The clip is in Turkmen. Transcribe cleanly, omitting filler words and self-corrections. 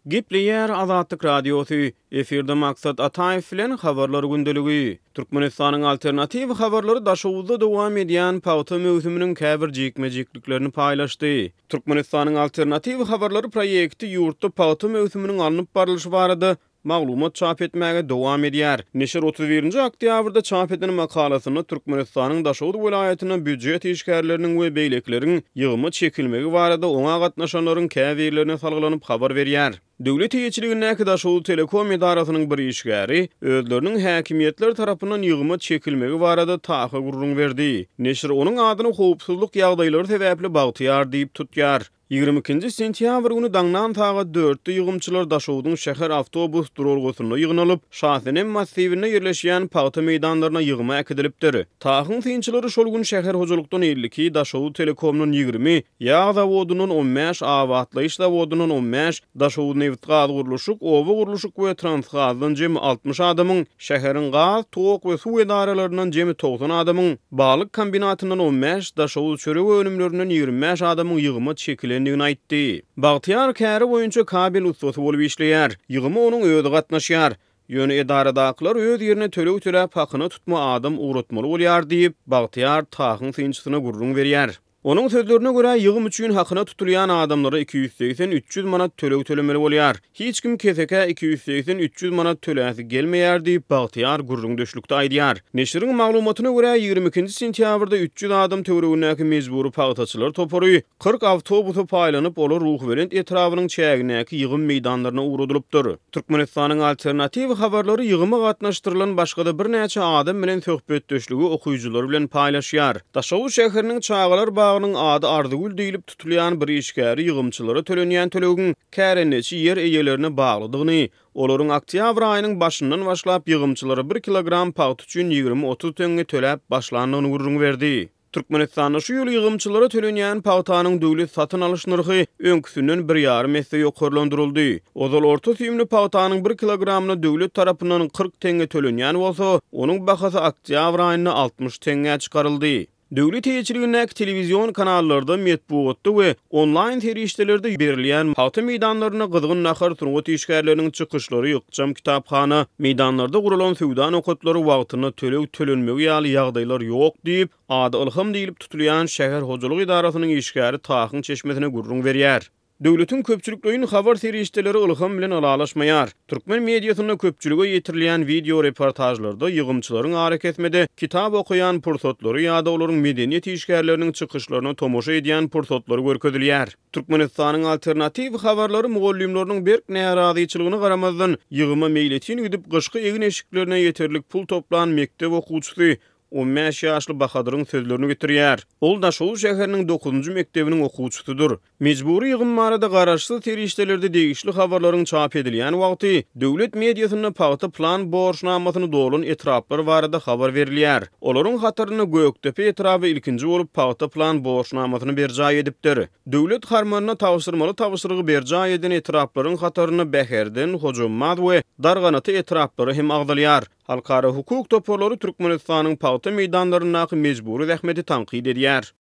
Gipleyer Azatlyk Radiosu, efirde maksat Ataýew bilen habarlar gündeligi. Türkmenistanyň alternativ habarlary daşowuzda dowam edýän pawta möhüminiň käbir jekmejekliklerini paýlaşdy. Türkmenistanyň alternativ habarlary proýekti ýurtda pawta möhüminiň alınıp barlyşy barada maglumat çap etmäge dowam edýär. Neşir 31-nji oktýabrda çap edilen makalasyny Türkmenistanyň Daşowuz welaýatynyň büdjet işgärleriniň we beýlekleriň ýygymy çekilmegi barada oňa gatnaşanlaryň käbirlerine salgylanyp habar berýär. Döwlet ýeçiligindäki Daşowuz Telekom idarasynyň bir işgäri özleriniň häkimiýetler tarapyndan ýygymy çekilmegi barada taýha gurrun berdi. Neşir onuň adyny howpsuzlyk ýagdaýlary sebäpli bagtyýar diýip tutýar. 22-nji sentýabr güni daňdan taga 4 ýygymçylar Daşowuzyň şäher awtobus duralgysyna ýygnalyp, Şahenem massivine ýerleşýän pawta meýdanlaryna ýygyma äkidilipdir. Tagyň tynçylary şol gün şäher hojulukdan 52, Daşowuz Telekomnyň 20, ýağ zawodynyň 15, awatlaýyş zawodynyň 15, Daşowuz neft gaz guruluşyk, owa guruluşyk we transgazdan jemi 60 adamyň, şäheriň gaz, tok we suw edaralarynyň jemi 90 adamyň, balyk kombinatyndan 15, Daşowuz çörek önümlerinden 25 adamyň ýygyma çekildi. Aýtdy. Bagtyar käri boýunça kabil ustasy bolup işleýär. Ýygymy onuň özi gatnaşýar. Ýöne edaradaklar öz ýerine tölew töläp hakyny tutma adam uğratmaly bolýar diýip Bagtyar tagyň tynçysyna gurrun berýär. Onun sözlerine göre ýygym üçin hakyna tutulýan adamlara 280-300 manat tölew tölemeli bolýar. Hiç kim keseke 280-300 manat töläsi gelmeýär diýip Bagtyar gurrun döşlükde aýdýar. Neşiriň maglumatyna göre 22-nji sentýabrda 300 adam töweregindäki mejbury pagtaçylar topory 40 awtobusy paýlanyp olar Ruhberend etrawynyň çägindäki ýygym meýdanlaryna uğradylypdyr. Türkmenistanyň alternativ habarlary ýygyma gatnaşdyrylan başga bir näçe adam bilen söhbet döşlügi okuyucular bilen paýlaşýar. Daşowuz şäheriniň çağalar ady Arzygül diýilip tutulýan bir işgäri ýygymçylara tölenýän tölegiň kärençi ýer eýelerine baglydygyny, olaryň oktýabr aýynyň başyndan başlap ýygymçylara 1 kilogram pawt üçin 20-30 töňe töläp başlandygyny gurrun berdi. Türkmenistanyň şu ýyl ýygymçylara tölenýän pawtanyň döwlet satyn alyş narhy öňküsünden 1,5 esse ýokarlandyryldy. Ozal orta süýümli pawtanyň 1 kilogramyna döwlet tarapyndan 40 teňe tölenýän bolsa, onuň bahasy oktýabr aýyna 60 teňe çykaryldy. Döwlet ýeçiligindäki telewizion kanallarda, metbuatda we online terişdelerde berilýän pawta meýdanlaryna gyzgyn nahar turgut işgärleriniň çykyşlary ýykjam kitapxana meýdanlarda gurulan söwda nokatlary wagtyna tölew tölenmegi ýaly ýagdaýlar ýok diýip ady ilham diýilip tutulýan şäher hojuluk idarasynyň işgäri tagyň çeşmesine gurrun berýär. Döwletiň köpçülikliğinin habar terişdeleri ilham bilen alalaşmaýar. Türkmen mediasyna köpçülüge ýetirilýän video reportajlarda ýygymçylaryň hareketmede kitap okuyan pursatlary ýa-da olaryň medeniýet işgärleriniň çykyşlaryna tomoşa edýän pursatlary görkezilýär. Türkmenistanyň alternativ habarlary mugallimläriniň berk närazyçylygyna garamazdan ýygyma meýletin gidip gyşky egin eşiklerine ýeterlik pul toplan mektep okuwçysy 15 ýaşly Bahadyryň sözlerini getirýär. Ol Daşowuz şäheriniň 9-njy mektebiniň okuwçysydyr. Mejbury ýygym barada garaşsyz terişdelerde degişli habarlaryň çap edilýän wagty döwlet mediasyna pawta plan borçnamasyny dolan etraplar barada habar berilýär. Olaryň hataryna Göktepe etrapy ilkinji bolup pawta plan borçnamasyny berjaý edipdir. Döwlet harmanyna tawsyrmaly berjaý eden etraplaryň hataryna Bäherden, Hojamad we Darganaty etraplary hem agdalýar. Halkara hukuk toporlary Türkmenistanyň pawta meýdanlaryna mejbury zähmeti tanqid edýär.